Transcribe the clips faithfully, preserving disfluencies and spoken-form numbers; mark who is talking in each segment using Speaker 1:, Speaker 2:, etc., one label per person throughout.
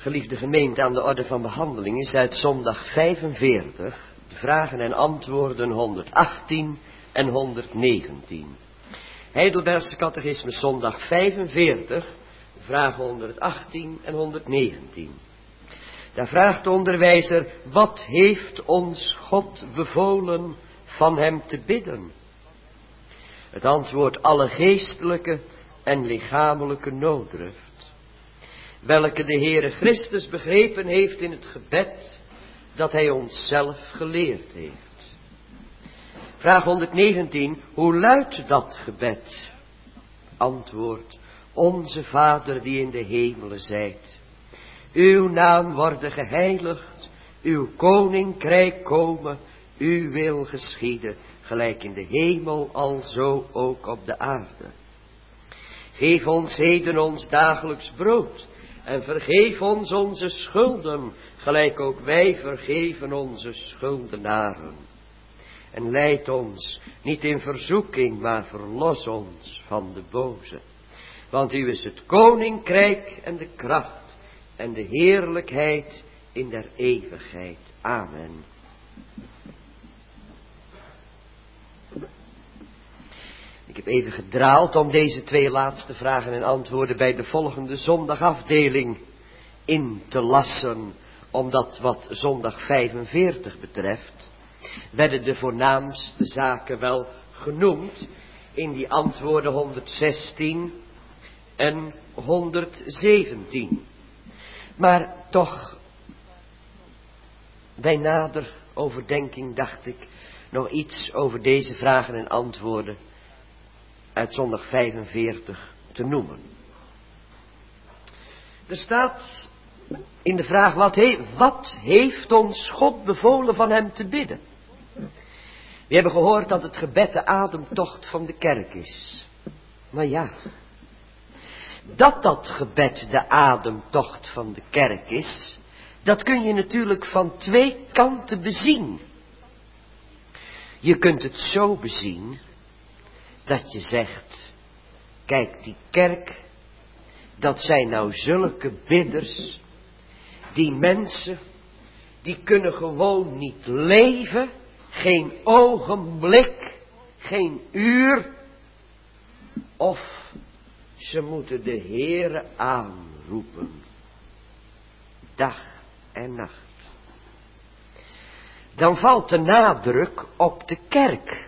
Speaker 1: Geliefde gemeente, aan de orde van behandeling is uit zondag vijfenveertig, de vragen en antwoorden honderdachttien en honderdnegentien. Heidelbergse Catechisme zondag vijfenveertig, vragen honderdachttien en honderdnegentien. Daar vraagt de onderwijzer, wat heeft ons God bevolen van hem te bidden? Het antwoord, alle geestelijke en lichamelijke nooddruft, welke de Heere Christus begrepen heeft in het gebed dat hij ons zelf geleerd heeft. Vraag honderdnegentien, hoe luidt dat gebed? Antwoord, onze Vader die in de hemelen zijt. Uw naam worden geheiligd, uw koninkrijk komen, uw wil geschieden, gelijk in de hemel, alzo ook op de aarde. Geef ons heden ons dagelijks brood, en vergeef ons onze schulden, gelijk ook wij vergeven onze schuldenaren. En leid ons niet in verzoeking, maar verlos ons van de boze. Want u is het koninkrijk en de kracht en de heerlijkheid in der eeuwigheid. Amen. Ik heb even gedraald om deze twee laatste vragen en antwoorden bij de volgende zondagafdeling in te lassen. Omdat wat zondag vijfenveertig betreft, werden de voornaamste zaken wel genoemd in die antwoorden honderdzestien en honderdzeventien. Maar toch, bij nader overdenking dacht ik nog iets over deze vragen en antwoorden uit zondag vijfenveertig te noemen. Er staat in de vraag, wat, he, wat heeft ons God bevolen van hem te bidden? We hebben gehoord dat het gebed de ademtocht van de kerk is. Maar ja, dat dat gebed de ademtocht van de kerk is, dat kun je natuurlijk van twee kanten bezien. Je kunt het zo bezien dat je zegt, kijk, die kerk, dat zijn nou zulke bidders, die mensen, die kunnen gewoon niet leven, geen ogenblik, geen uur, of ze moeten de Heere aanroepen, dag en nacht. Dan valt de nadruk op de kerk.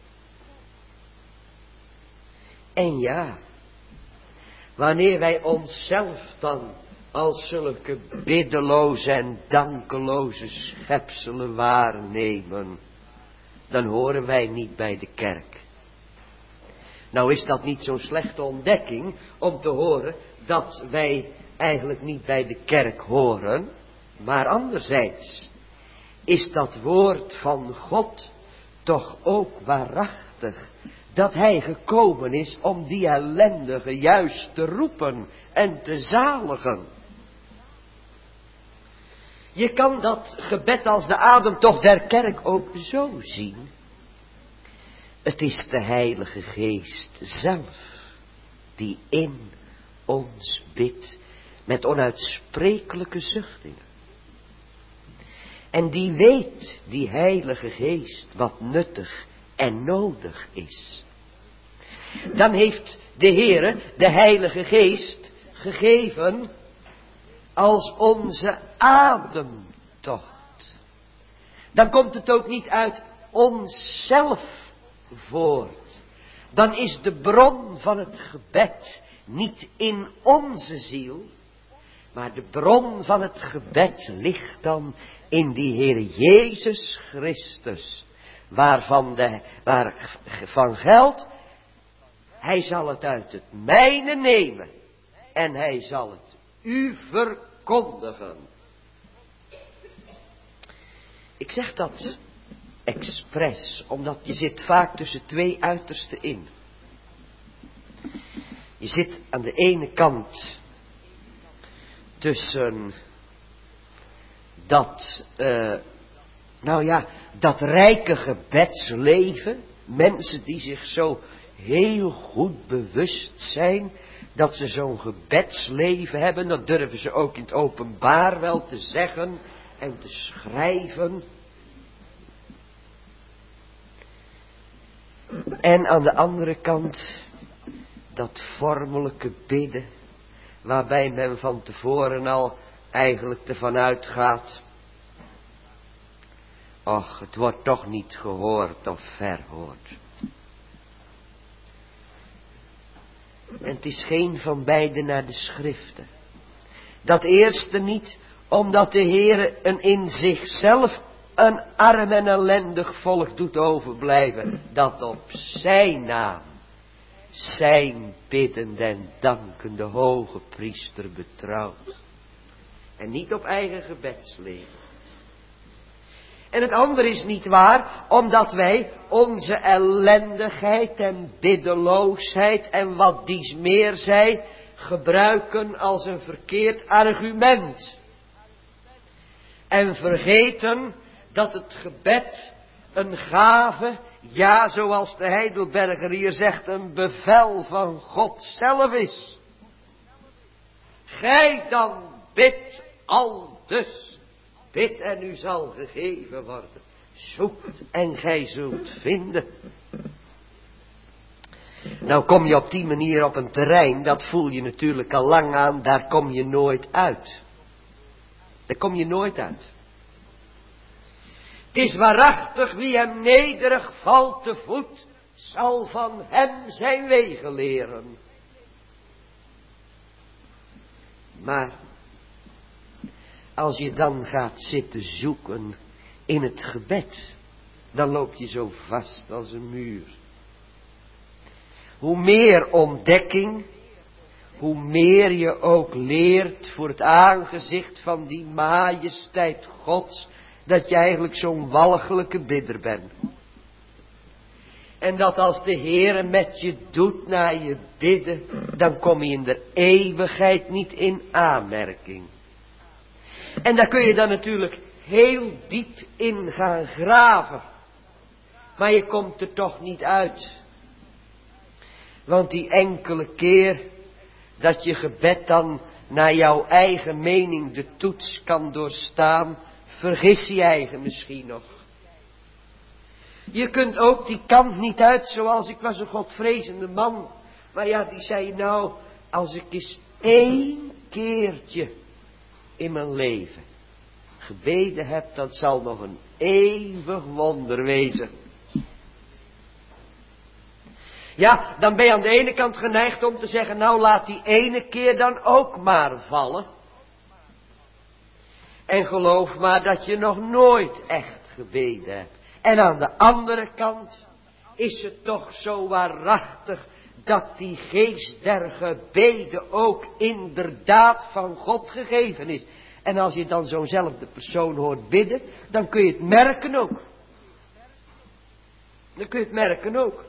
Speaker 1: En ja, wanneer wij onszelf dan als zulke biddeloze en dankeloze schepselen waarnemen, dan horen wij niet bij de kerk. Nou is dat niet zo'n slechte ontdekking om te horen dat wij eigenlijk niet bij de kerk horen, maar anderzijds is dat woord van God toch ook waarachtig, dat hij gekomen is om die ellendige juist te roepen en te zaligen. Je kan dat gebed als de ademtocht der kerk ook zo zien. Het is de Heilige Geest zelf die in ons bidt met onuitsprekelijke zuchtingen. En die weet, die Heilige Geest, wat nuttig en nodig is. Dan heeft de Heere de Heilige Geest gegeven als onze ademtocht. Dan komt het ook niet uit onszelf voort. Dan is de bron van het gebed niet in onze ziel, maar de bron van het gebed ligt dan in die Heere Jezus Christus, waarvan de, waar van geldt, hij zal het uit het mijne nemen en hij zal het u verkondigen. Ik zeg dat expres, omdat je zit vaak tussen twee uitersten in. Je zit aan de ene kant tussen dat, uh, nou ja, dat rijke gebedsleven, mensen die zich zo heel goed bewust zijn dat ze zo'n gebedsleven hebben. Dat durven ze ook in het openbaar wel te zeggen en te schrijven. En aan de andere kant dat vormelijke bidden, waarbij men van tevoren al eigenlijk ervan uitgaat: och, het wordt toch niet gehoord of verhoord. En het is geen van beide naar de schriften. Dat eerste niet, omdat de Heere een in zichzelf een arm en ellendig volk doet overblijven, dat op zijn naam, zijn biddende en dankende hoge priester betrouwt. En niet op eigen gebedsleven. En het andere is niet waar, omdat wij onze ellendigheid en biddeloosheid en wat dies meer zij gebruiken als een verkeerd argument. En vergeten dat het gebed een gave, ja, zoals de Heidelberger hier zegt, een bevel van God zelf is. Gij dan bidt aldus, bid en u zal gegeven worden. Zoekt en gij zult vinden. Nou kom je op die manier op een terrein, dat voel je natuurlijk al lang aan, daar kom je nooit uit. Daar kom je nooit uit. Het is waarachtig wie hem nederig valt te voet, zal van hem zijn wegen leren. Maar als je dan gaat zitten zoeken in het gebed, dan loop je zo vast als een muur. Hoe meer ontdekking, hoe meer je ook leert voor het aangezicht van die majesteit Gods, dat je eigenlijk zo'n walgelijke bidder bent. En dat als de Heere met je doet naar je bidden, dan kom je in de eeuwigheid niet in aanmerking. En daar kun je dan natuurlijk heel diep in gaan graven. Maar je komt er toch niet uit. Want die enkele keer dat je gebed dan naar jouw eigen mening de toets kan doorstaan, vergis je eigen misschien nog. Je kunt ook die kant niet uit, zoals ik was een godvrezende man. Maar ja, die zei nou, als ik eens één keertje in mijn leven gebeden heb, dat zal nog een eeuwig wonder wezen. Ja, dan ben je aan de ene kant geneigd om te zeggen, nou laat die ene keer dan ook maar vallen. En geloof maar dat je nog nooit echt gebeden hebt. En aan de andere kant is het toch zo waarachtig dat die geest der gebeden ook inderdaad van God gegeven is. En als je dan zo'nzelfde persoon hoort bidden, dan kun je het merken ook. Dan kun je het merken ook.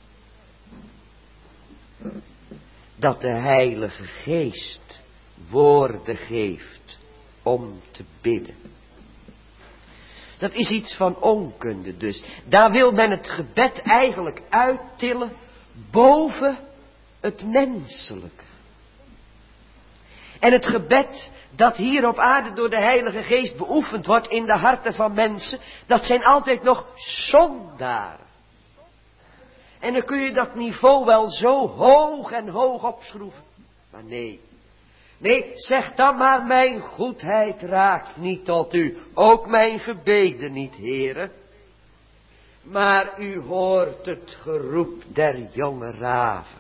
Speaker 1: Dat de Heilige Geest woorden geeft om te bidden. Dat is iets van onkunde dus. Daar wil men het gebed eigenlijk uittillen boven het menselijke. En het gebed dat hier op aarde door de Heilige Geest beoefend wordt in de harten van mensen, dat zijn altijd nog zondaren. En dan kun je dat niveau wel zo hoog en hoog opschroeven. Maar nee. Nee, zeg dan maar, mijn goedheid raakt niet tot u. Ook mijn gebeden niet, Heere. Maar u hoort het geroep der jonge raven.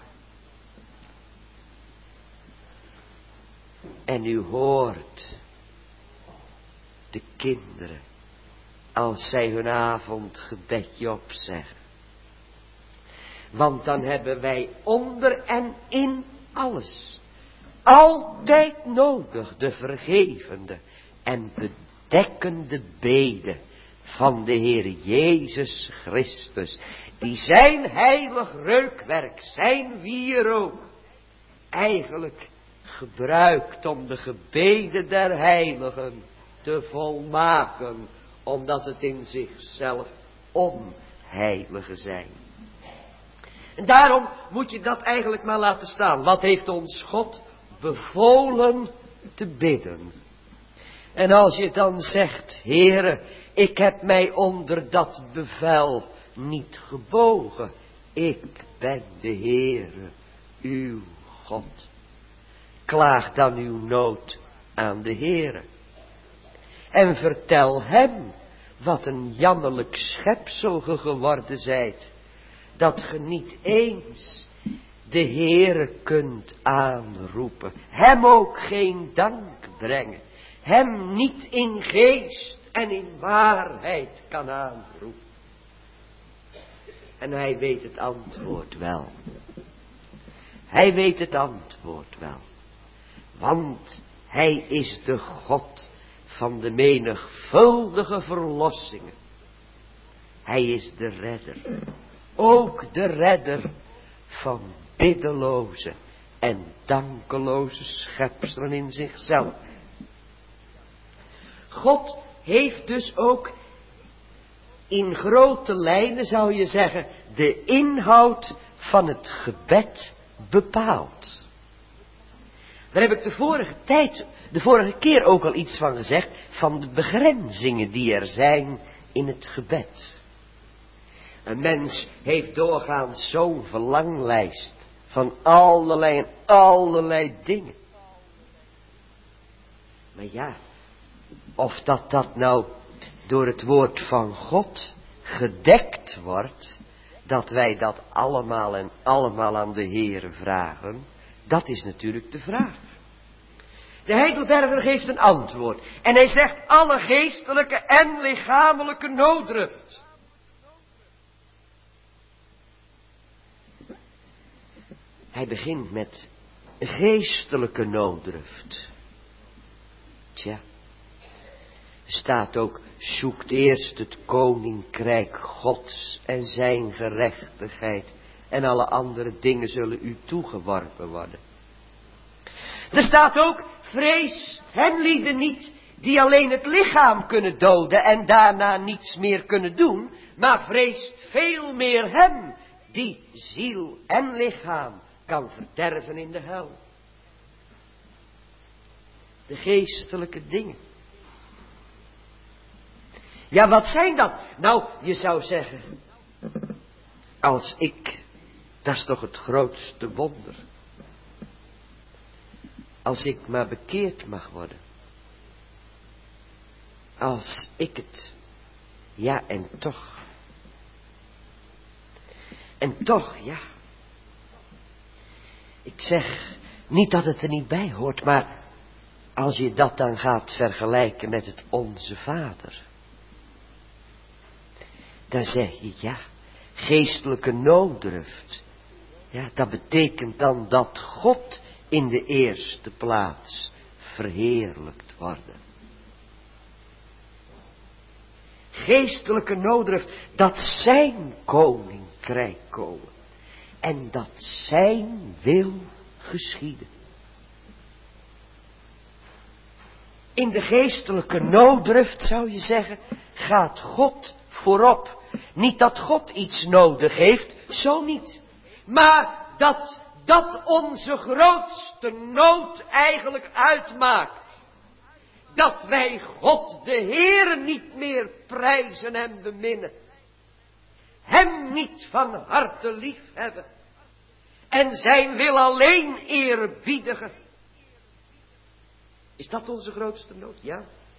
Speaker 1: En u hoort de kinderen als zij hun avondgebedje opzeggen. Want dan hebben wij onder en in alles altijd nodig de vergevende en bedekkende bede van de Heer Jezus Christus, die zijn heilig reukwerk, zijn wierook, eigenlijk gebruikt om de gebeden der heiligen te volmaken, omdat het in zichzelf onheilige zijn. En daarom moet je dat eigenlijk maar laten staan. Wat heeft ons God bevolen te bidden? En als je dan zegt, Heere, ik heb mij onder dat bevel niet gebogen. Ik ben de Heere, uw God. Klaag dan uw nood aan de Heere. En vertel hem wat een jammerlijk schepsel ge geworden zijt. Dat ge niet eens de Heere kunt aanroepen. Hem ook geen dank brengen. Hem niet in geest en in waarheid kan aanroepen. En hij weet het antwoord wel. Hij weet het antwoord wel. Want hij is de God van de menigvuldige verlossingen. Hij is de redder. Ook de redder van biddeloze en dankeloze schepselen in zichzelf. God heeft dus ook in grote lijnen, zou je zeggen, de inhoud van het gebed bepaald. Daar heb ik de vorige tijd, de vorige keer ook al iets van gezegd, van de begrenzingen die er zijn in het gebed. Een mens heeft doorgaans zo'n verlanglijst van allerlei en allerlei dingen. Maar ja, of dat dat nou door het woord van God gedekt wordt, dat wij dat allemaal en allemaal aan de Heere vragen, dat is natuurlijk de vraag. De Heidelberger geeft een antwoord en hij zegt alle geestelijke en lichamelijke nooddruft. Hij begint met geestelijke nooddruft. Tja, er staat ook, zoekt eerst het koninkrijk Gods en zijn gerechtigheid en alle andere dingen zullen u toegeworpen worden. Er staat ook, vreest hen lieden niet die alleen het lichaam kunnen doden en daarna niets meer kunnen doen, maar vreest veel meer hem die ziel en lichaam kan verderven in de hel. De geestelijke dingen. Ja, wat zijn dat? Nou, je zou zeggen, als ik, dat is toch het grootste wonder. Als ik maar bekeerd mag worden. Als ik het, ja en toch. En toch, ja. Ik zeg niet dat het er niet bij hoort, maar als je dat dan gaat vergelijken met het Onze Vader. Dan zeg je, ja, geestelijke nooddruft. Ja, dat betekent dan dat God in de eerste plaats verheerlijkt worden. Geestelijke nooddruft, dat zijn koninkrijk komen. En dat zijn wil geschieden. In de geestelijke nooddruft zou je zeggen, gaat God voorop. Niet dat God iets nodig heeft, zo niet. Maar dat dat onze grootste nood eigenlijk uitmaakt. Dat wij God de Heere niet meer prijzen en beminnen. Hem niet van harte lief hebben. En zijn wil alleen eerbiedigen. Is dat onze grootste nood? Ja.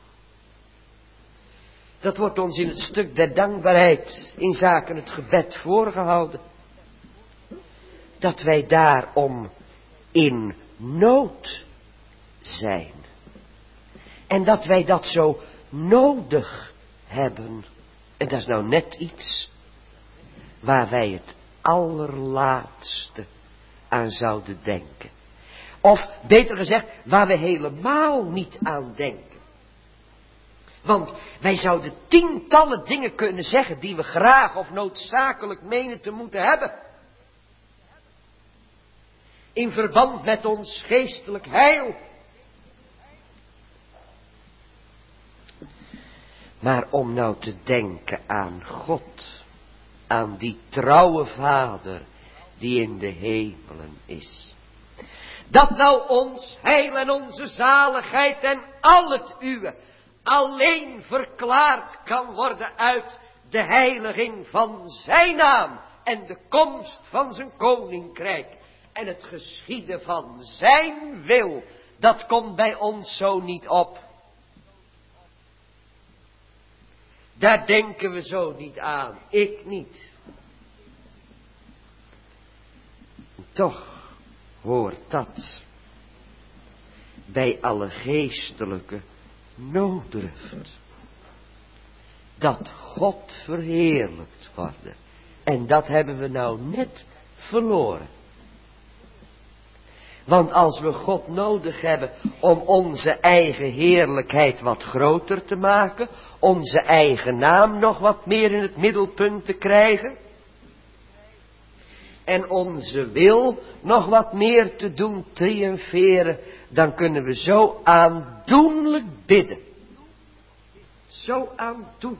Speaker 1: Dat wordt ons in het stuk der dankbaarheid in zaken het gebed voorgehouden. Dat wij daarom in nood zijn. En dat wij dat zo nodig hebben. En dat is nou net iets waar wij het allerlaatste aan zouden denken. Of beter gezegd, waar we helemaal niet aan denken. Want wij zouden tientallen dingen kunnen zeggen die we graag of noodzakelijk menen te moeten hebben. In verband met ons geestelijk heil. Maar om nou te denken aan God, aan die trouwe Vader, die in de hemelen is. Dat nou ons heil en onze zaligheid en al het uwe alleen verklaard kan worden uit de heiliging van zijn naam en de komst van zijn koninkrijk en het geschieden van zijn wil, dat komt bij ons zo niet op. Daar denken we zo niet aan, ik niet. Toch hoort dat bij alle geestelijke nooddruft. Dat God verheerlijkt worden. En dat hebben we nou net verloren. Want als we God nodig hebben om onze eigen heerlijkheid wat groter te maken, onze eigen naam nog wat meer in het middelpunt te krijgen, en onze wil nog wat meer te doen triomferen, dan kunnen we zo aandoenlijk bidden. Zo aandoenlijk.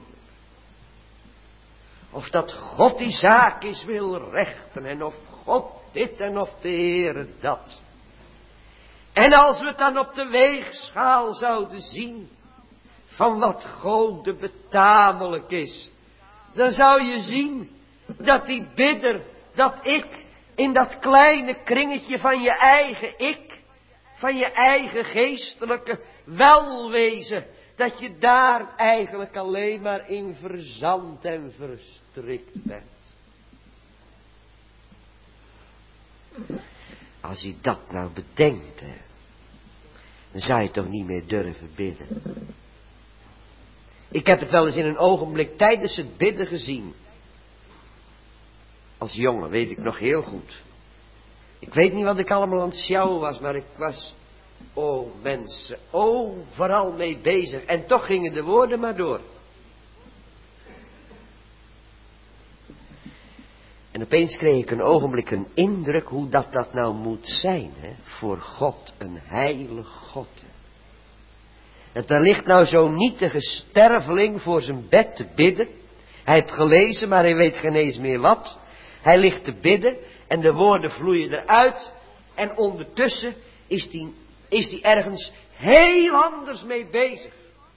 Speaker 1: Of dat God die zaak is wil rechten, en of God dit en of de Heere dat. En als we het dan op de weegschaal zouden zien, van wat Gode betamelijk is, dan zou je zien dat die bidder, dat ik, in dat kleine kringetje van je eigen ik, van je eigen geestelijke welwezen, dat je daar eigenlijk alleen maar in verzand en verstrikt bent. Als je dat nou bedenkt, hè, dan zou je toch niet meer durven bidden. Ik heb het wel eens in een ogenblik tijdens het bidden gezien. Als jongen weet ik nog heel goed. Ik weet niet wat ik allemaal aan het sjouwen was, maar ik was, oh mensen, overal mee bezig. En toch gingen de woorden maar door. En opeens kreeg ik een ogenblik een indruk hoe dat dat nou moet zijn, hè? Voor God, een heilig God. Dat er ligt nou zo'n nietige sterveling voor zijn bed te bidden. Hij heeft gelezen, maar hij weet geen eens meer wat. Hij ligt te bidden en de woorden vloeien eruit. En ondertussen is die, is die ergens heel anders mee bezig.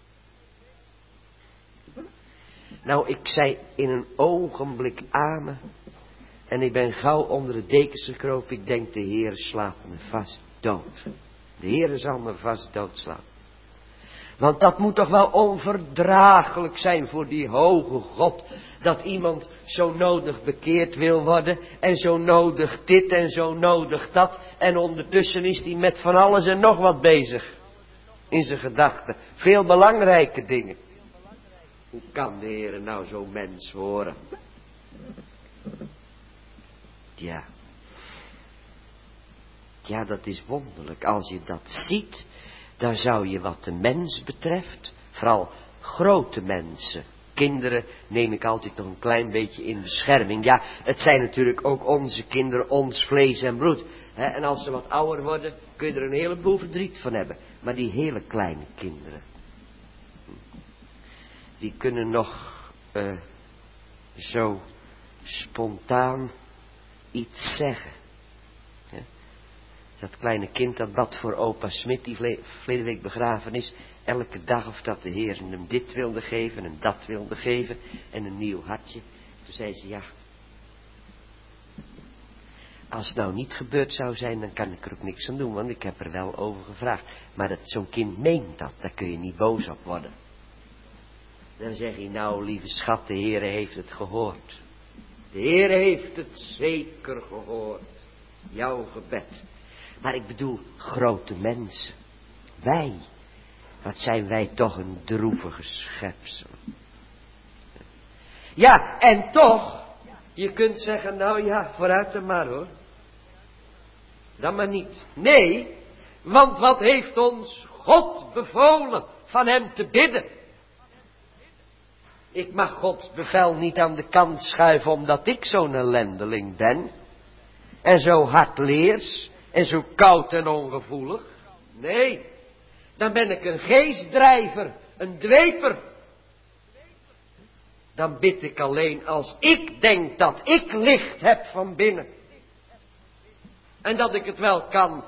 Speaker 1: Nou, ik zei in een ogenblik amen. En ik ben gauw onder de dekens gekropen. Ik denk, de Heer slaat me vast dood. De Heer zal me vast doodslaan. Want dat moet toch wel onverdraaglijk zijn voor die hoge God. Dat iemand zo nodig bekeerd wil worden. En zo nodig dit en zo nodig dat. En ondertussen is hij met van alles en nog wat bezig. In zijn gedachten. Veel belangrijke dingen. Hoe kan de Heer nou zo'n mens horen? Ja. Ja, dat is wonderlijk. Als je dat ziet, dan zou je wat de mens betreft, vooral grote mensen, kinderen neem ik altijd nog een klein beetje in bescherming. Ja, het zijn natuurlijk ook onze kinderen, ons vlees en bloed. Hè? En als ze wat ouder worden, kun je er een heleboel verdriet van hebben. Maar die hele kleine kinderen, die kunnen nog uh, zo spontaan iets zeggen. Ja. Dat kleine kind dat bad voor opa Smit, die verleden week begraven is, elke dag of dat de Heer hem dit wilde geven en dat wilde geven en een nieuw hartje. Toen zei ze, ja, als het nou niet gebeurd zou zijn, dan kan ik er ook niks aan doen, want ik heb er wel over gevraagd. Maar dat zo'n kind meent dat, daar kun je niet boos op worden. Dan zeg je, nou lieve schat, de Heer heeft het gehoord. De Heer heeft het zeker gehoord. Jouw gebed. Maar ik bedoel, grote mensen. Wij. Wat zijn wij toch een droevige schepsel. Ja, en toch. Je kunt zeggen, nou ja, vooruit dan maar hoor. Dan maar niet. Nee, want wat heeft ons God bevolen van hem te bidden? Ik mag Gods bevel niet aan de kant schuiven omdat ik zo'n ellendeling ben. En zo hardleers. En zo koud en ongevoelig. Nee, dan ben ik een geestdrijver. Een dweper. Dan bid ik alleen als ik denk dat ik licht heb van binnen. En dat ik het wel kan.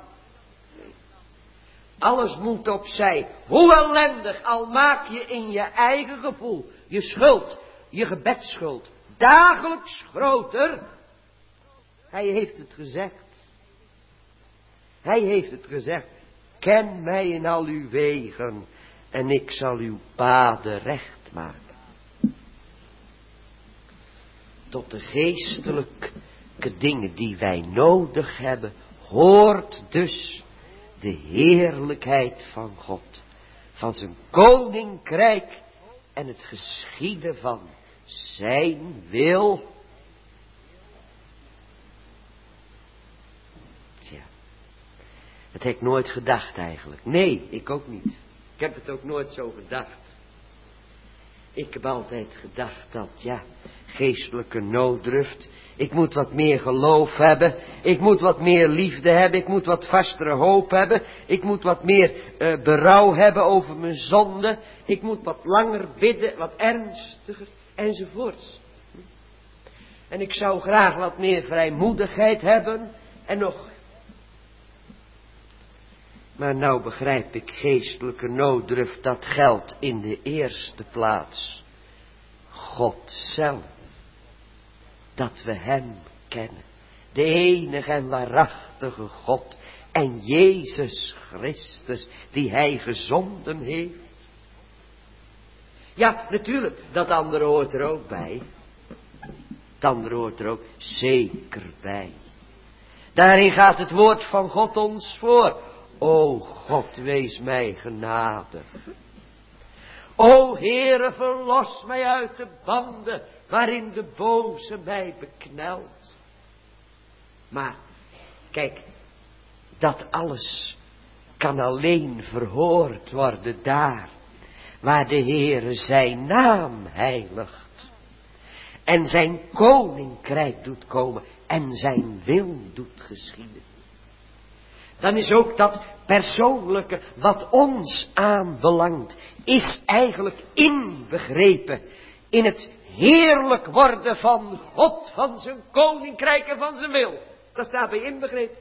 Speaker 1: Alles moet opzij. Hoe ellendig, al maak je in je eigen gevoel je schuld, je gebedsschuld, dagelijks groter. Hij heeft het gezegd. Hij heeft het gezegd. Ken mij in al uw wegen en ik zal uw paden recht maken. Tot de geestelijke dingen die wij nodig hebben, hoort dus de heerlijkheid van God, van zijn koninkrijk en het geschieden van zijn wil. Tja, dat heb ik nooit gedacht eigenlijk. Nee, ik ook niet. Ik heb het ook nooit zo gedacht. Ik heb altijd gedacht dat, ja, geestelijke nooddruft. Ik moet wat meer geloof hebben. Ik moet wat meer liefde hebben. Ik moet wat vastere hoop hebben. Ik moet wat meer uh, berouw hebben over mijn zonde. Ik moet wat langer bidden, wat ernstiger, enzovoorts. En ik zou graag wat meer vrijmoedigheid hebben. En nog. Maar nou begrijp ik, geestelijke nooddruft, dat geldt in de eerste plaats God zelf. Dat we hem kennen. De enige en waarachtige God. En Jezus Christus die hij gezonden heeft. Ja, natuurlijk, dat andere hoort er ook bij. Het andere hoort er ook zeker bij. Daarin gaat het woord van God ons voor. O God, wees mij genadig. O Heere, verlos mij uit de banden waarin de boze mij beknelt. Maar, kijk, dat alles kan alleen verhoord worden daar, waar de Heere zijn naam heiligt. En zijn koninkrijk doet komen en zijn wil doet geschieden. Dan is ook dat persoonlijke wat ons aanbelangt, is eigenlijk inbegrepen in het heerlijk worden van God, van zijn koninkrijk en van zijn wil. Dat staat bij inbegrepen.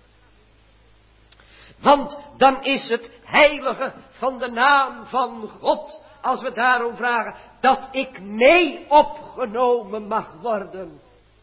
Speaker 1: Want dan is het heilige van de naam van God, als we daarom vragen, dat ik mee opgenomen mag worden.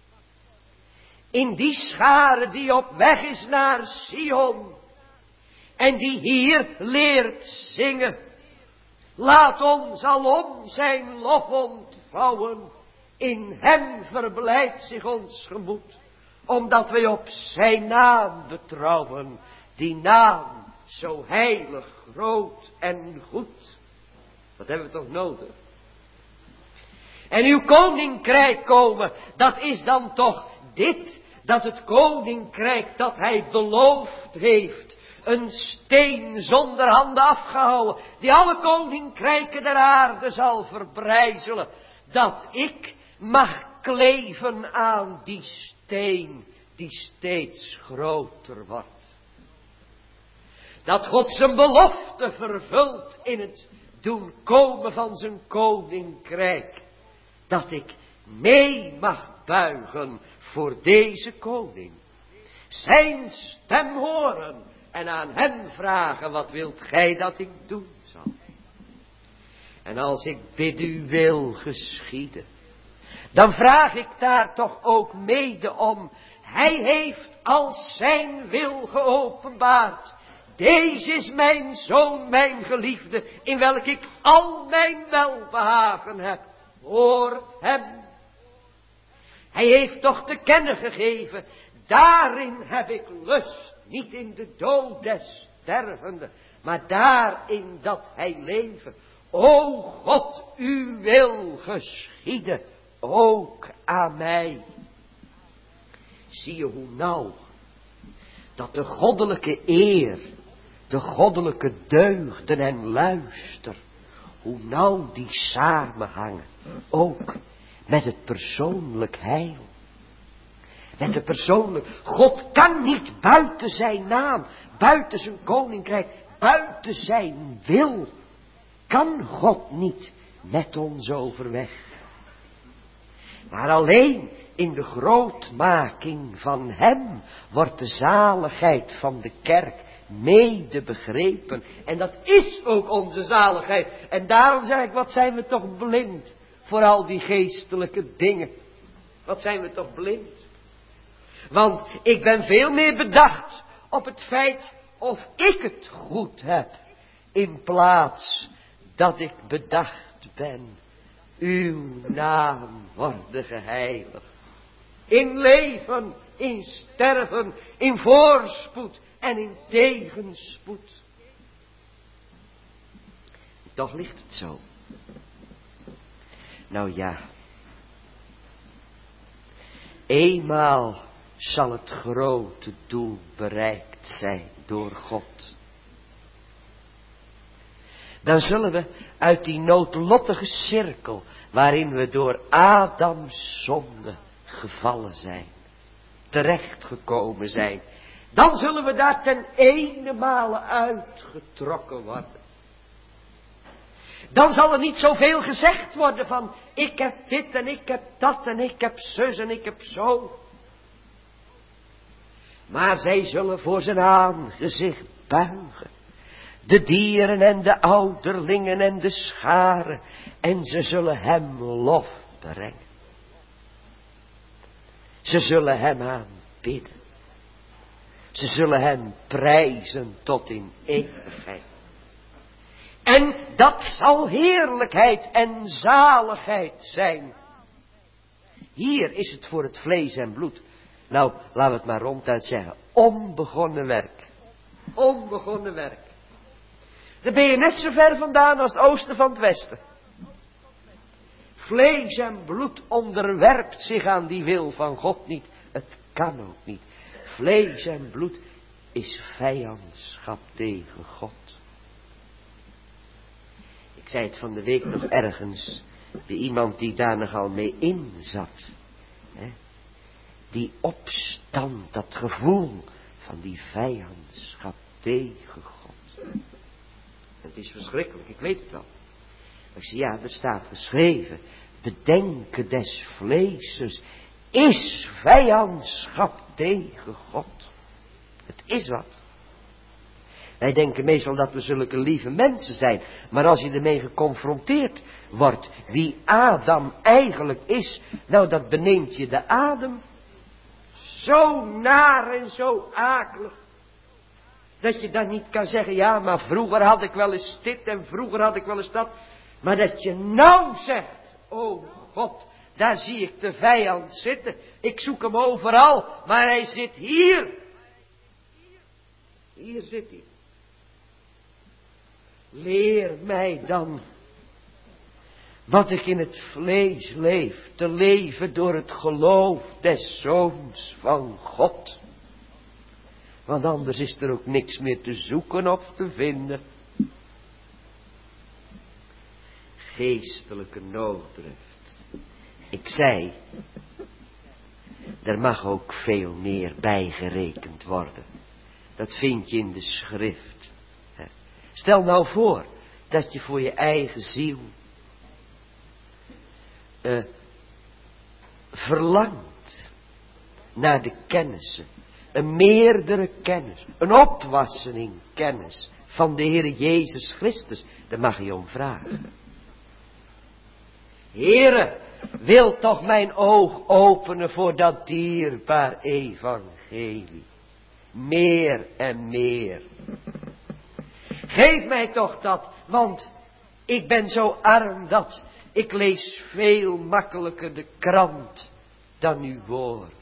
Speaker 1: In die schare die op weg is naar Sion. En die hier leert zingen. Laat ons alom zijn lof ontvouwen. In hem verblijdt zich ons gemoed. Omdat wij op zijn naam betrouwen. Die naam zo heilig, groot en goed. Dat hebben we toch nodig. En uw koninkrijk komen, dat is dan toch dit, dat het koninkrijk dat hij beloofd heeft, een steen zonder handen afgehouden, die alle koninkrijken der aarde zal verbrijzelen, dat ik mag kleven aan die steen, die steeds groter wordt. Dat God zijn belofte vervult in het doen komen van zijn koninkrijk. Dat ik mee mag buigen voor deze koning. Zijn stem horen en aan hem vragen, wat wilt gij dat ik doen zal? En als ik bid uw wil geschieden, dan vraag ik daar toch ook mede om. Hij heeft als zijn wil geopenbaard. Deze is mijn zoon, mijn geliefde, in welk ik al mijn welbehagen heb. Hoort hem. Hij heeft toch te kennen gegeven, daarin heb ik lust, niet in de dood des stervende, maar daarin dat hij leven. O God, uw wil geschieden, ook aan mij. Zie je hoe nauw, dat de goddelijke eer, de goddelijke deugden en luister, hoe nauw die samenhangen, ook met het persoonlijk heil. Met de persoonlijk, God kan niet buiten zijn naam, buiten zijn koninkrijk, buiten zijn wil, kan God niet met ons overweg. Maar alleen in de grootmaking van hem wordt de zaligheid van de kerk mede begrepen. En dat is ook onze zaligheid. En daarom zeg ik, wat zijn we toch blind voor al die geestelijke dingen. Wat zijn we toch blind. Want ik ben veel meer bedacht op het feit of ik het goed heb. In plaats dat ik bedacht ben. Uw naam worden geheiligd. In leven, in sterven, in voorspoed en in tegenspoed. Toch ligt het zo. Nou ja. Eenmaal zal het grote doel bereikt zijn door God. Dan zullen we uit die noodlottige cirkel waarin we door Adams zonde gevallen zijn, terechtgekomen zijn, dan zullen we daar ten ene male uitgetrokken worden. Dan zal er niet zoveel gezegd worden van ik heb dit en ik heb dat en ik heb zus en ik heb zo. Maar zij zullen voor zijn aangezicht buigen. De dieren en de ouderlingen en de scharen. En ze zullen hem lof brengen. Ze zullen hem aanbidden. Ze zullen hem prijzen tot in eeuwigheid. En dat zal heerlijkheid en zaligheid zijn. Hier is het voor het vlees en bloed. Nou, laten we het maar ronduit zeggen. Onbegonnen werk. Onbegonnen werk. Dan ben je net zo ver vandaan als het oosten van het westen. Vlees en bloed onderwerpt zich aan die wil van God niet. Het kan ook niet. Vlees en bloed is vijandschap tegen God. Ik zei het van de week nog ergens. Bij iemand die daar nogal mee in zat. Hè? Die opstand, dat gevoel van die vijandschap tegen God. Het is verschrikkelijk, ik weet het wel. Ik zei, ja, er staat geschreven. Bedenken des vleeses is vijandschap tegen God. Het is wat. Wij denken meestal dat we zulke lieve mensen zijn. Maar als je ermee geconfronteerd wordt wie Adam eigenlijk is. Nou, dat beneemt je de adem. Zo naar en zo akelig. Dat je dan niet kan zeggen, ja, maar vroeger had ik wel eens dit en vroeger had ik wel eens dat. Maar dat je nou zegt, oh God, daar zie ik de vijand zitten. Ik zoek hem overal, maar hij zit hier. Hier zit hij. Leer mij dan, wat ik in het vlees leef, te leven door het geloof des Zoons van God. Want anders is er ook niks meer te zoeken of te vinden. Geestelijke nooddruft. Ik zei, er mag ook veel meer bijgerekend worden. Dat vind je in de schrift. Stel nou voor dat je voor je eigen ziel uh, verlangt naar de kennissen. Een meerdere kennis. Een opwassen in kennis van de Heer Jezus Christus. Daar mag je om vragen. Heere, wil toch mijn oog openen voor dat dierbaar evangelie. Meer en meer. Geef mij toch dat, want ik ben zo arm dat ik lees veel makkelijker de krant dan uw woord.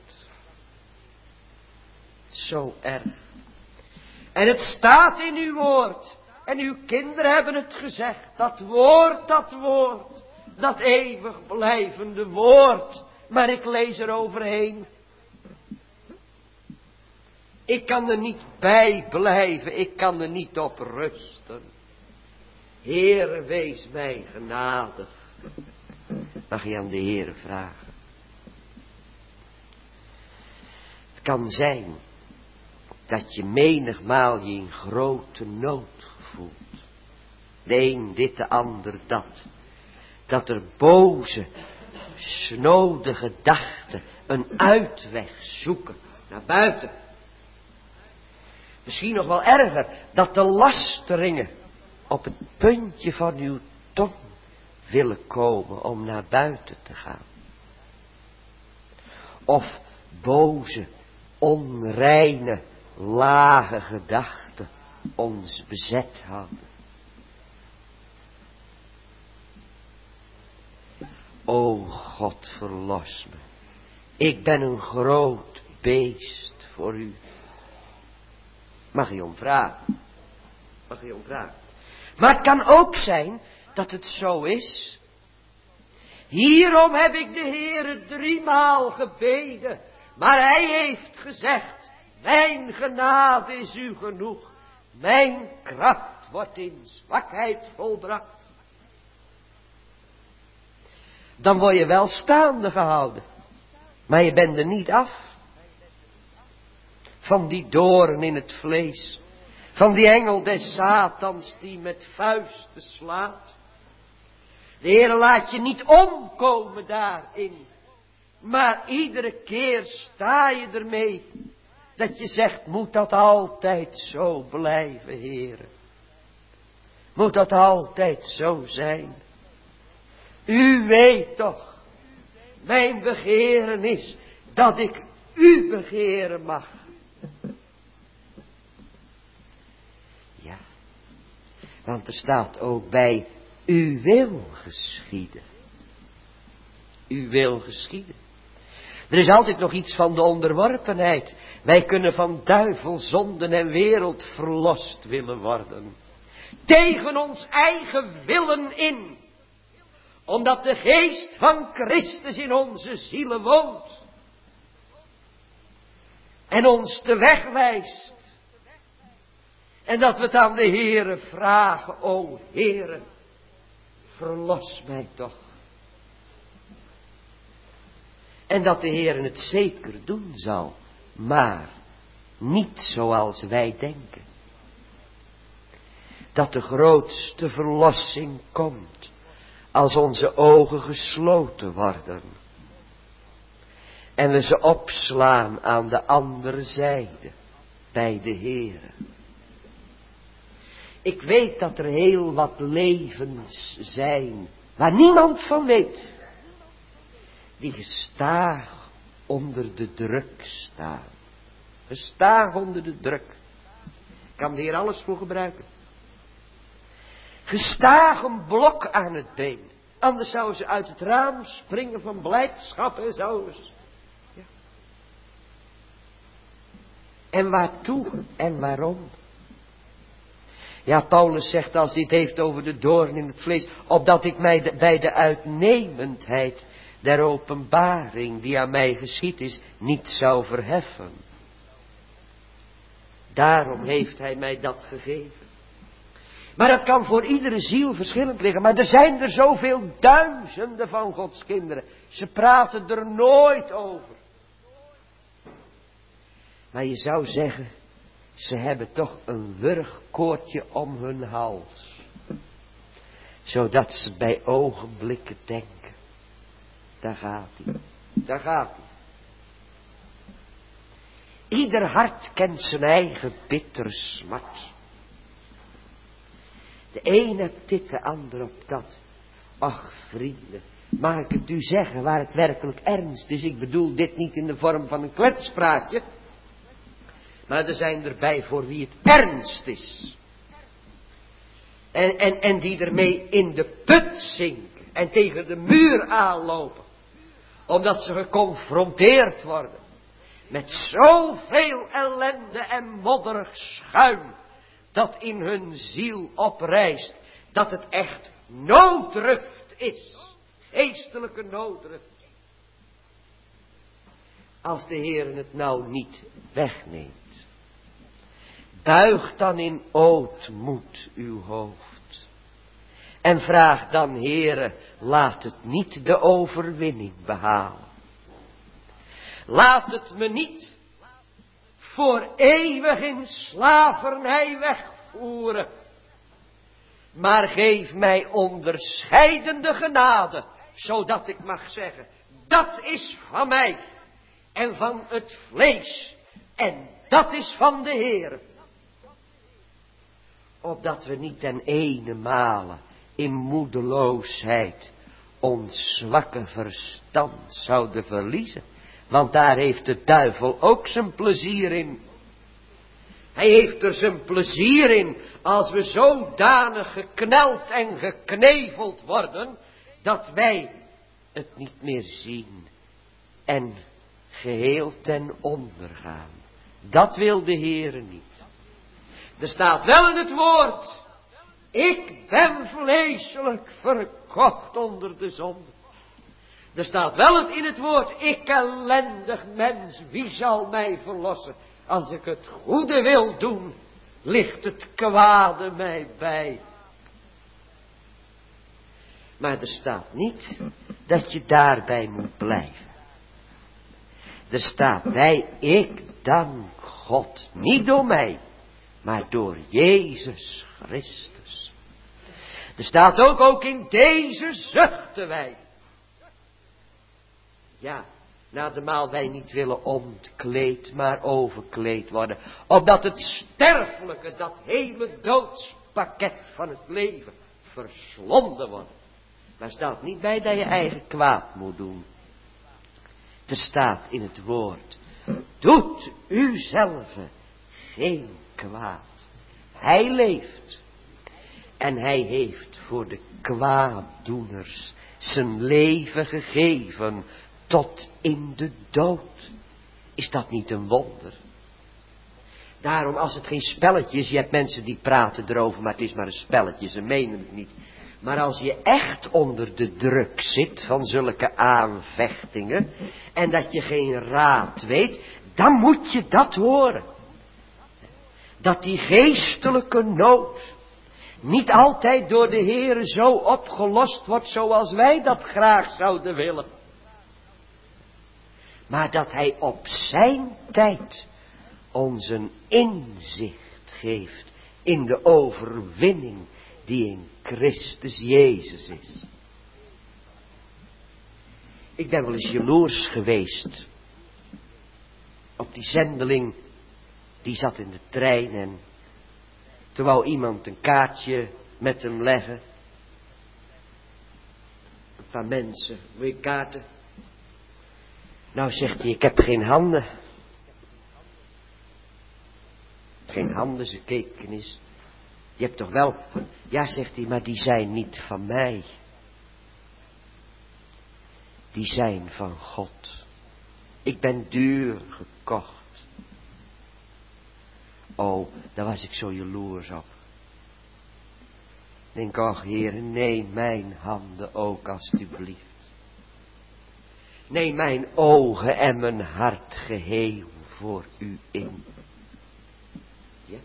Speaker 1: Zo erg. En het staat in uw woord. En uw kinderen hebben het gezegd. Dat woord, dat woord. Dat eeuwig blijvende woord. Maar ik lees er overheen. Ik kan er niet bij blijven. Ik kan er niet op rusten. Heere, wees mij genadig. Mag je aan de Heere vragen. Het kan zijn dat je menigmaal je in grote nood voelt. De een dit, de ander dat. Dat er boze snode gedachten een uitweg zoeken naar buiten. Misschien nog wel erger, dat de lasteringen op het puntje van uw tong willen komen om naar buiten te gaan. Of boze, onreine, lage gedachten ons bezet hadden. O God, verlos me. Ik ben een groot beest voor u. Mag je om vragen? Mag je om vragen? Maar het kan ook zijn dat het zo is. Hierom heb ik de Heere driemaal gebeden. Maar hij heeft gezegd, mijn genade is u genoeg. Mijn kracht wordt in zwakheid volbracht. Dan word je wel staande gehouden. Maar je bent er niet af. Van die doorn in het vlees. Van die engel des Satans die met vuisten slaat. De Heer laat je niet omkomen daarin. Maar iedere keer sta je ermee. Dat je zegt, moet dat altijd zo blijven, Heer? Moet dat altijd zo zijn? U weet toch, mijn begeren is dat ik u begeren mag. Ja, want er staat ook bij, u wil geschieden. U wil geschieden. Er is altijd nog iets van de onderworpenheid. Wij kunnen van duivel, zonden en wereld verlost willen worden. Tegen ons eigen willen in. Omdat de geest van Christus in onze zielen woont. En ons de weg wijst. En dat we het aan de Heere vragen. O Heere, verlos mij toch. En dat de Heere het zeker doen zal. Maar niet zoals wij denken. Dat de grootste verlossing komt. Als onze ogen gesloten worden. En we ze opslaan aan de andere zijde. Bij de Heere. Ik weet dat er heel wat levens zijn. Waar niemand van weet. Die gestaag onder de druk staan. Gestaag onder de druk. Kan de Heer alles voor gebruiken. Gestaag een blok aan het been. Anders zouden ze uit het raam springen van blijdschap en zouden ze. Ja. En waartoe en waarom? Ja, Paulus zegt als hij het heeft over de doorn in het vlees. Opdat ik mij de, bij de uitnemendheid der openbaring die aan mij geschied is, niet zou verheffen. Daarom heeft hij mij dat gegeven. Maar dat kan voor iedere ziel verschillend liggen. Maar er zijn er zoveel duizenden van Gods kinderen. Ze praten er nooit over. Maar je zou zeggen, ze hebben toch een wurgkoordje om hun hals. Zodat ze bij ogenblikken denken. Daar gaat hij. Daar gaat hij. Ieder hart kent zijn eigen bittere smart. De een hebt dit, de ander op dat. Ach vrienden, mag ik het u zeggen waar het werkelijk ernst is. Ik bedoel dit niet in de vorm van een kletspraatje. Maar er zijn erbij voor wie het ernst is. En, en, en die ermee in de put zinken. En tegen de muur aanlopen. Omdat ze geconfronteerd worden. Met zoveel ellende en modderig schuim. Dat in hun ziel oprijst. Dat het echt nooddruft is. Geestelijke nooddruft. Als de Heer het nou niet wegneemt. Buig dan in ootmoed uw hoofd. En vraag dan, Heere, laat het niet de overwinning behalen. Laat het me niet voor eeuwig in slavernij wegvoeren. Maar geef mij onderscheidende genade, zodat ik mag zeggen, dat is van mij en van het vlees en dat is van de Heere. Opdat we niet ten ene male in moedeloosheid ons zwakke verstand zouden verliezen. Want daar heeft de duivel ook zijn plezier in. Hij heeft er zijn plezier in als we zodanig gekneld en gekneveld worden, dat wij het niet meer zien en geheel ten onder gaan. Dat wil de Heere niet. Er staat wel in het woord, ik ben vleeselijk verkocht onder de zonde. Er staat wel in het woord, ik ellendig mens, wie zal mij verlossen? Als ik het goede wil doen, ligt het kwade mij bij. Maar er staat niet dat je daarbij moet blijven. Er staat bij, ik dank God, niet door mij, maar door Jezus Christus. Er staat ook, ook in deze zuchten wij. Ja, nadermaal wij niet willen ontkleed, maar overkleed worden. Opdat het sterfelijke, dat hele doodspakket van het leven, verslonden wordt. Maar staat niet bij dat je eigen kwaad moet doen. Er staat in het woord, doet uzelf geen kwaad. Hij leeft. En hij heeft voor de kwaaddoeners zijn leven gegeven tot in de dood. Is dat niet een wonder? Daarom als het geen spelletje is, je hebt mensen die praten erover, maar het is maar een spelletje, ze menen het niet. Maar als je echt onder de druk zit van zulke aanvechtingen en dat je geen raad weet, dan moet je dat horen. Dat die geestelijke nood niet altijd door de Heere zo opgelost wordt zoals wij dat graag zouden willen. Maar dat hij op zijn tijd ons een inzicht geeft in de overwinning die in Christus Jezus is. Ik ben wel eens jaloers geweest op die zendeling die zat in de trein en toen wou iemand een kaartje met hem leggen. Een paar mensen, wil je kaarten? Nou zegt hij, ik heb geen handen. Geen handen, ze keken eens. Je hebt toch wel... Ja, zegt hij, maar die zijn niet van mij. Die zijn van God. Ik ben duur gekocht. Oh, daar was ik zo jaloers op. Denk, och Heer, neem mijn handen ook alstublieft. Neem mijn ogen en mijn hart geheel voor u in. Ja?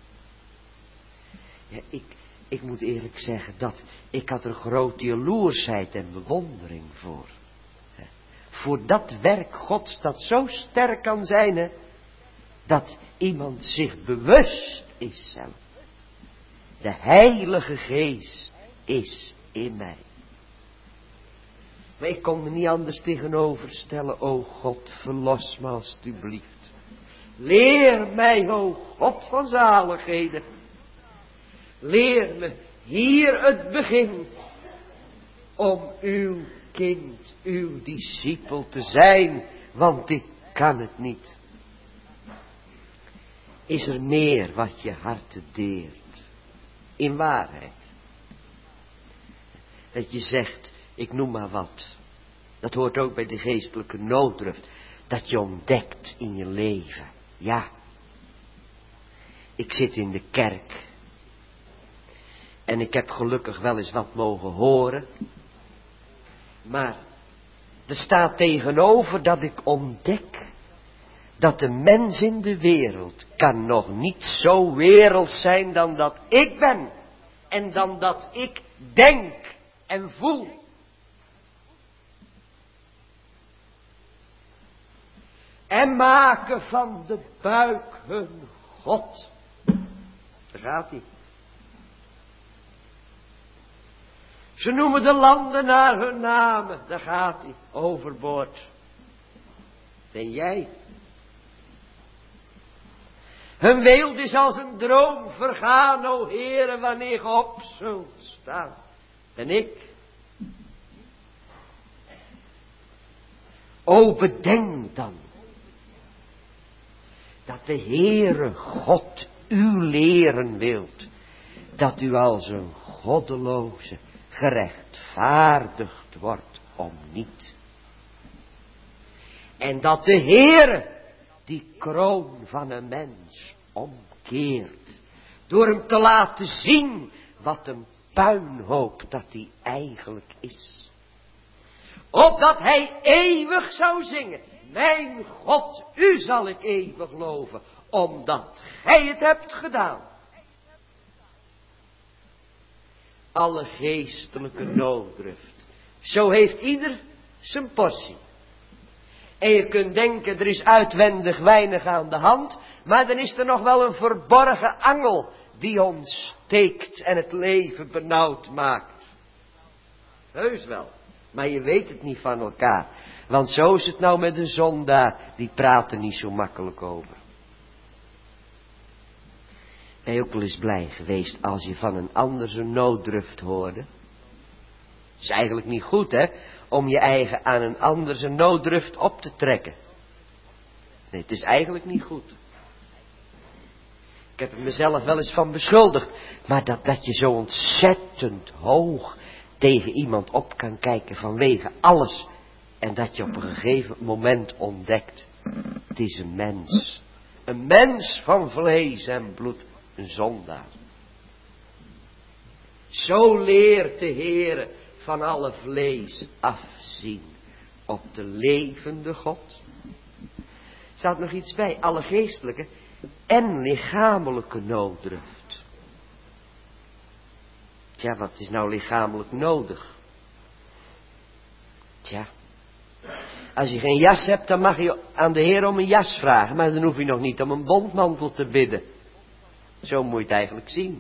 Speaker 1: Ja, ik, ik moet eerlijk zeggen dat ik had er grote jaloersheid en bewondering voor. Hè. Voor dat werk Gods dat zo sterk kan zijn, hè, dat iemand zich bewust is zelf. De Heilige Geest is in mij. Maar ik kon me niet anders tegenover stellen. O God, verlos me alstublieft. Leer mij, o God van zaligheden. Leer me hier het begin. Om uw kind, uw discipel te zijn. Want ik kan het niet. Is er meer wat je hart deert? In waarheid. Dat je zegt, ik noem maar wat. Dat hoort ook bij de geestelijke nooddruft. Dat je ontdekt in je leven. Ja. Ik zit in de kerk. En ik heb gelukkig wel eens wat mogen horen. Maar er staat tegenover dat ik ontdek dat de mens in de wereld kan nog niet zo werelds zijn dan dat ik ben. En dan dat ik denk en voel. En maken van de buik hun God. Daar gaat hij. Ze noemen de landen naar hun namen. Daar gaat hij, overboord. Ben jij? Hun weelde is als een droom vergaan, o Heere, wanneer ge op zult staan. En ik? O, bedenk dan dat de Heere God u leren wilt, dat u als een goddeloze gerechtvaardigd wordt om niet. En dat de Heere die kroon van een mens omkeert, door hem te laten zien wat een puinhoop dat hij eigenlijk is. Opdat hij eeuwig zou zingen, mijn God, u zal ik eeuwig loven, omdat gij het hebt gedaan. Alle geestelijke nooddruft, zo heeft ieder zijn portie. En je kunt denken, er is uitwendig weinig aan de hand, maar dan is er nog wel een verborgen angel die ons steekt en het leven benauwd maakt. Heus wel, maar je weet het niet van elkaar, want zo is het nou met de zondaar, die praten niet zo makkelijk over. Ben je ook wel eens blij geweest als je van een ander zijn nooddruft hoorde? Is eigenlijk niet goed, hè, om je eigen aan een ander zijn nooddruft op te trekken. Nee, het is eigenlijk niet goed. Ik heb er mezelf wel eens van beschuldigd, maar dat, dat je zo ontzettend hoog tegen iemand op kan kijken vanwege alles, en dat je op een gegeven moment ontdekt, het is een mens. Een mens van vlees en bloed, een zondaar. Zo leert de Heere van alle vlees afzien op de levende God. Er staat nog iets bij, alle geestelijke en lichamelijke nooddruft. Tja, wat is nou lichamelijk nodig? Tja, als je geen jas hebt, dan mag je aan de Heer om een jas vragen, maar dan hoef je nog niet om een bondmantel te bidden. Zo moet je het eigenlijk zien.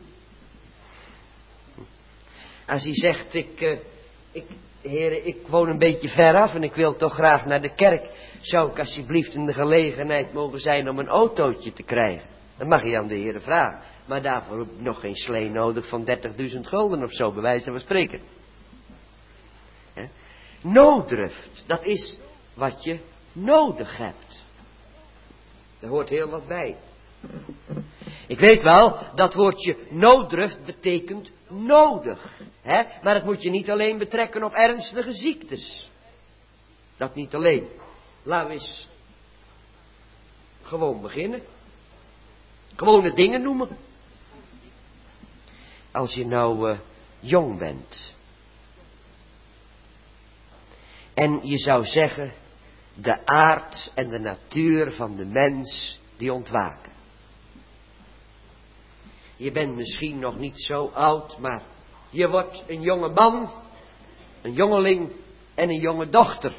Speaker 1: Als hij zegt, ik, uh, ik, Heer, ik woon een beetje ver af en ik wil toch graag naar de kerk, zou ik alsjeblieft in de gelegenheid mogen zijn om een autootje te krijgen? Dan mag je aan de Heer vragen. Maar daarvoor heb ik nog geen slee nodig van dertigduizend gulden of zo, bij wijze van spreken. He? Nooddruft, dat is wat je nodig hebt. Daar hoort heel wat bij. Ik weet wel, dat woordje nooddruft betekent nodig. Hè? Maar dat moet je niet alleen betrekken op ernstige ziektes. Dat niet alleen. Laten we eens gewoon beginnen. Gewone dingen noemen. Als je nou uh, jong bent. En je zou zeggen, de aard en de natuur van de mens die ontwaken. Je bent misschien nog niet zo oud, maar je wordt een jonge man, een jongeling en een jonge dochter.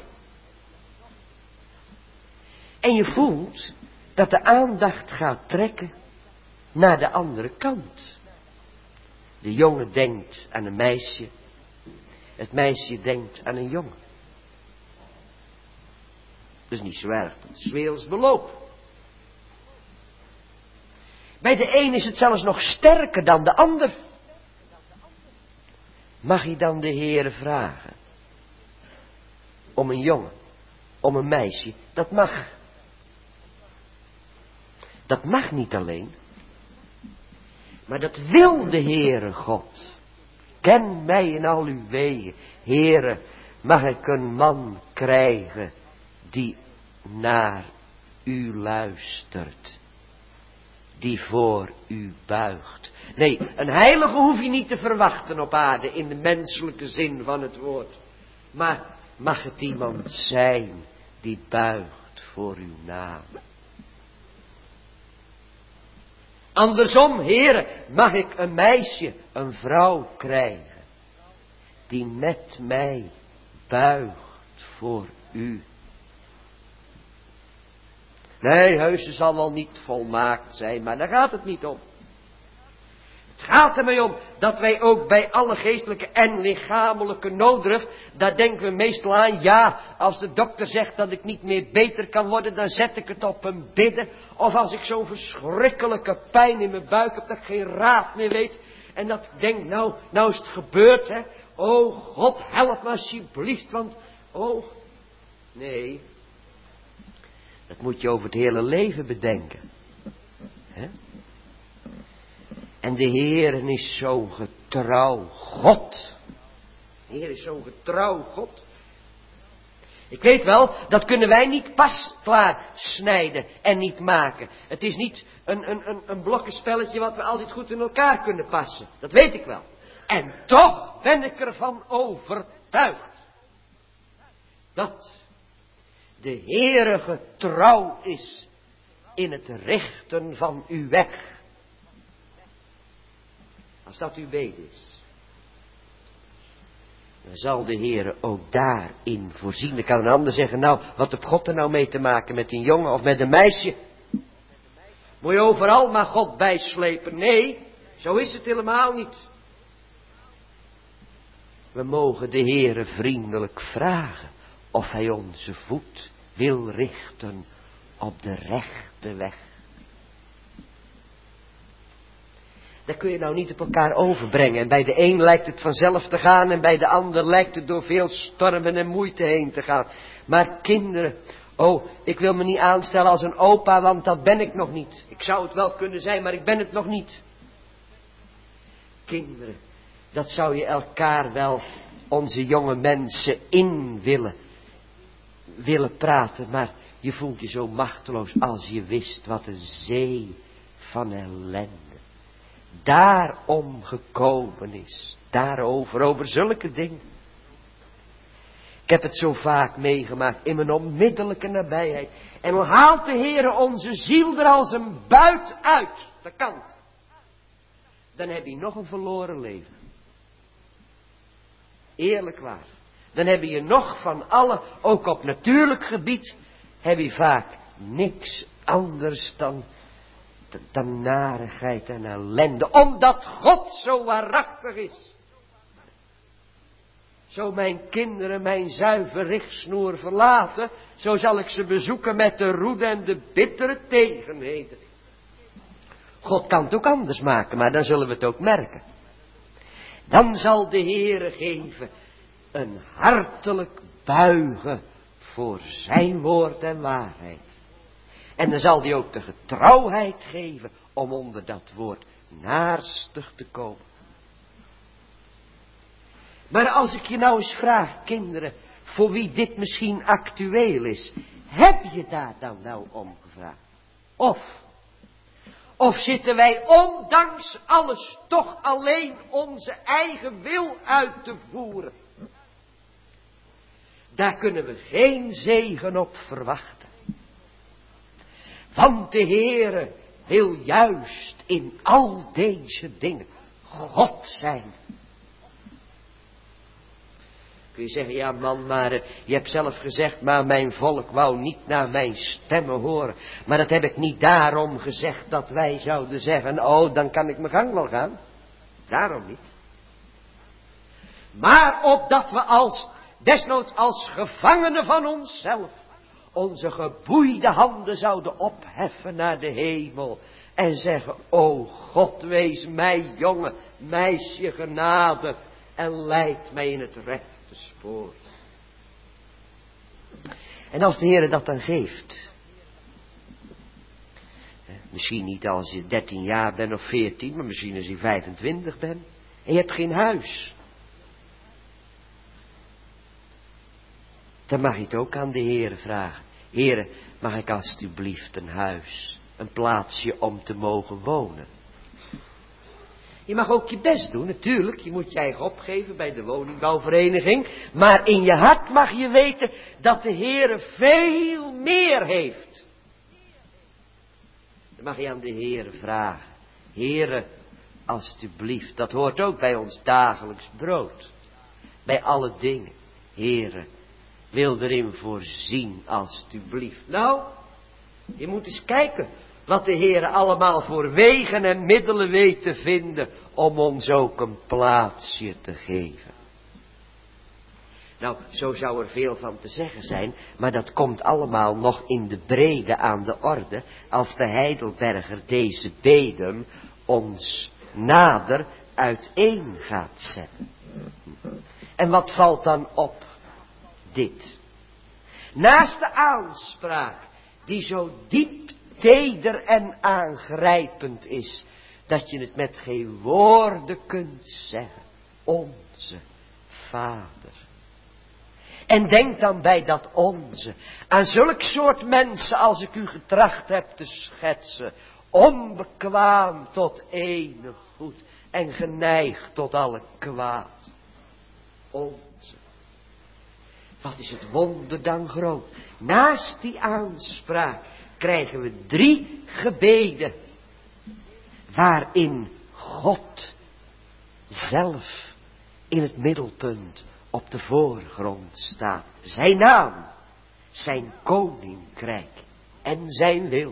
Speaker 1: En je voelt dat de aandacht gaat trekken naar de andere kant. De jongen denkt aan een meisje, het meisje denkt aan een jongen. Dat is niet zo erg, dat is werelds beloop. Bij de een is het zelfs nog sterker dan de ander. Mag je dan de Heere vragen om een jongen, om een meisje? Dat mag. Dat mag niet alleen, maar dat wil de Heere God. Ken mij in al uw wegen. Heere, mag ik een man krijgen die naar u luistert, die voor u buigt. Nee, een heilige hoef je niet te verwachten op aarde in de menselijke zin van het woord. Maar mag het iemand zijn die buigt voor uw naam. Andersom, Heere, mag ik een meisje, een vrouw krijgen die met mij buigt voor u. Nee, heus, ze zal wel niet volmaakt zijn, maar daar gaat het niet om. Het gaat er mij om dat wij ook bij alle geestelijke en lichamelijke nooddruft, daar denken we meestal aan, ja, als de dokter zegt dat ik niet meer beter kan worden, dan zet ik het op een bidden. Of als ik zo'n verschrikkelijke pijn in mijn buik heb, dat ik geen raad meer weet. En dat ik denk, nou, nou is het gebeurd, hè. Oh, God, help me alsjeblieft, want, oh, nee. Dat moet je over het hele leven bedenken. Hè? En de Heer is zo'n getrouw God. De Heer is zo'n getrouw God. Ik weet wel, dat kunnen wij niet pas klaar snijden en niet maken. Het is niet een, een, een, een blokkenspelletje wat we altijd goed in elkaar kunnen passen. Dat weet ik wel. En toch ben ik ervan overtuigd dat de Heere getrouw is in het richten van uw weg. Als dat uw bede is, dan zal de Heere ook daarin voorzien. Dan kan een ander zeggen, nou, wat heeft God er nou mee te maken met een jongen of met een meisje? Moet je overal maar God bijslepen? Nee, zo is het helemaal niet. We mogen de Heere vriendelijk vragen of hij onze voet wil richten op de rechte weg. Dat kun je nou niet op elkaar overbrengen. En bij de een lijkt het vanzelf te gaan en bij de ander lijkt het door veel stormen en moeite heen te gaan. Maar kinderen, oh, ik wil me niet aanstellen als een opa, want dat ben ik nog niet. Ik zou het wel kunnen zijn, maar ik ben het nog niet. Kinderen, dat zou je elkaar wel, onze jonge mensen, in willen, willen praten. Maar je voelt je zo machteloos als je wist wat een zee van ellende daarom gekomen is. Daarover, over zulke dingen. Ik heb het zo vaak meegemaakt in mijn onmiddellijke nabijheid. En dan haalt de Heere onze ziel er als een buit uit. Dat kan. Dan heb je nog een verloren leven. Eerlijk waar. Dan heb je nog van alle, ook op natuurlijk gebied, heb je vaak niks anders dan, dan narigheid en ellende. Omdat God zo waarachtig is. Zo mijn kinderen mijn zuiver richtsnoer verlaten, zo zal ik ze bezoeken met de roede en de bittere tegenheden. God kan het ook anders maken, maar dan zullen we het ook merken. Dan zal de Heere geven een hartelijk buigen voor zijn woord en waarheid. En dan zal hij ook de getrouwheid geven om onder dat woord naarstig te komen. Maar als ik je nou eens vraag, kinderen, voor wie dit misschien actueel is, heb je daar dan wel om gevraagd? Of, of zitten wij ondanks alles toch alleen onze eigen wil uit te voeren? Daar kunnen we geen zegen op verwachten. Want de Heere wil juist in al deze dingen God zijn. Kun je zeggen, ja man, maar uh, je hebt zelf gezegd, maar mijn volk wou niet naar mijn stemmen horen. Maar dat heb ik niet daarom gezegd dat wij zouden zeggen, oh dan kan ik mijn gang wel gaan. Daarom niet. Maar opdat we als, desnoods als gevangenen van onszelf, onze geboeide handen zouden opheffen naar de hemel. En zeggen, o God, wees mij jongen, meisje genade en leid mij in het rechte spoor. En als de Heer dat dan geeft, misschien niet als je dertien jaar bent of veertien, maar misschien als je vijfentwintig bent en je hebt geen huis, dan mag je het ook aan de Heer vragen. Heere, mag ik alstublieft een huis, een plaatsje om te mogen wonen? Je mag ook je best doen, natuurlijk. Je moet je eigen opgeven bij de woningbouwvereniging. Maar in je hart mag je weten dat de Heere veel meer heeft. Dan mag je aan de Heere vragen. Heere, alstublieft, dat hoort ook bij ons dagelijks brood. Bij alle dingen. Heere, wil erin voorzien, alstublieft. Nou, je moet eens kijken wat de Heere allemaal voor wegen en middelen weet te vinden om ons ook een plaatsje te geven. Nou, zo zou er veel van te zeggen zijn, maar dat komt allemaal nog in de brede aan de orde, als de Heidelberger deze beden ons nader uiteen gaat zetten. En wat valt dan op? Dit. Naast de aanspraak, die zo diep, teder en aangrijpend is, dat je het met geen woorden kunt zeggen. Onze Vader. En denk dan bij dat onze aan zulk soort mensen als ik u getracht heb te schetsen. Onbekwaam tot enig goed en geneigd tot alle kwaad. Onze. Wat is het wonder dan groot. Naast die aanspraak krijgen we drie gebeden. Waarin God zelf in het middelpunt op de voorgrond staat. Zijn naam, zijn koninkrijk en zijn wil.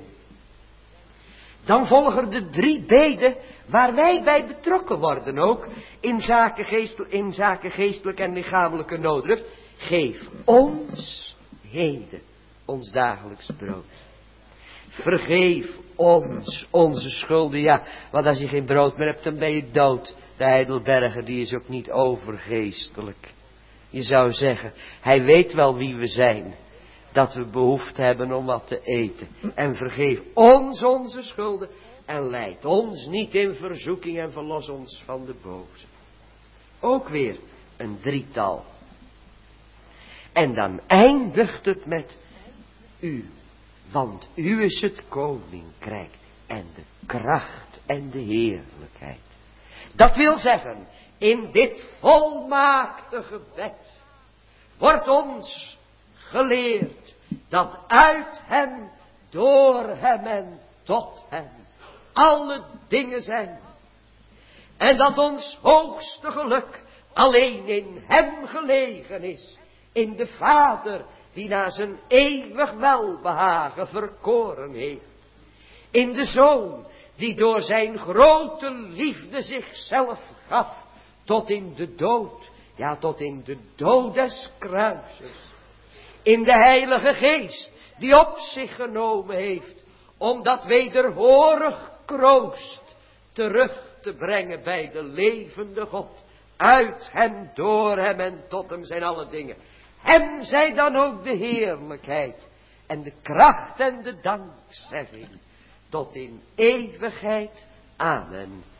Speaker 1: Dan volgen de drie beden waar wij bij betrokken worden ook. In zaken, geestel, in zaken geestelijk en lichamelijke nooddruft. Geef ons heden ons dagelijks brood. Vergeef ons onze schulden. Ja, want als je geen brood meer hebt dan ben je dood. De Heidelberger die is ook niet overgeestelijk. Je zou zeggen, hij weet wel wie we zijn. Dat we behoefte hebben om wat te eten. En vergeef ons onze schulden. En leid ons niet in verzoeking en verlos ons van de boze. Ook weer een drietal. En dan eindigt het met u. Want u is het koninkrijk en de kracht en de heerlijkheid. Dat wil zeggen, in dit volmaakte gebed wordt ons geleerd dat uit hem, door hem en tot hem alle dingen zijn. En dat ons hoogste geluk alleen in hem gelegen is. In de Vader die naar zijn eeuwig welbehagen verkoren heeft. In de Zoon die door zijn grote liefde zichzelf gaf tot in de dood. Ja, tot in de dood des kruises. In de Heilige Geest die op zich genomen heeft om dat wederhorig kroost terug te brengen bij de levende God. Uit hem, door hem en tot hem zijn alle dingen. Hem zij dan ook de heerlijkheid en de kracht en de dankzegging tot in eeuwigheid. Amen.